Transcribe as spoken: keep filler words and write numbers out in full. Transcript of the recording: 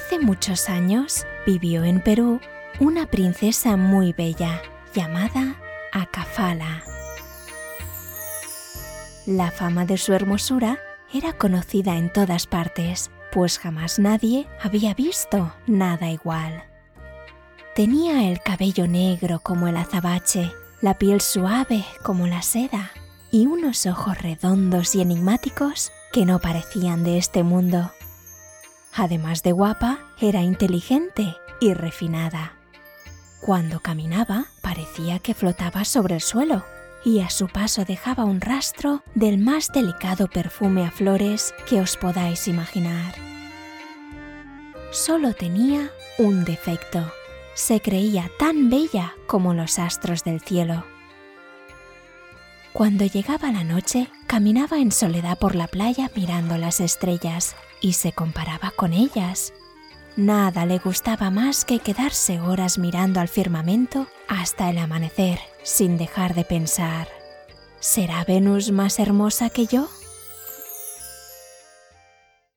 Hace muchos años vivió en Perú una princesa muy bella llamada Acafala. La fama de su hermosura era conocida en todas partes, pues jamás nadie había visto nada igual. Tenía el cabello negro como el azabache, la piel suave como la seda y unos ojos redondos y enigmáticos que no parecían de este mundo. Además de guapa, era inteligente y refinada. Cuando caminaba, parecía que flotaba sobre el suelo y a su paso dejaba un rastro del más delicado perfume a flores que os podáis imaginar. Solo tenía un defecto: se creía tan bella como los astros del cielo. Cuando llegaba la noche, caminaba en soledad por la playa mirando las estrellas y se comparaba con ellas. Nada le gustaba más que quedarse horas mirando al firmamento hasta el amanecer, sin dejar de pensar: ¿será Venus más hermosa que yo?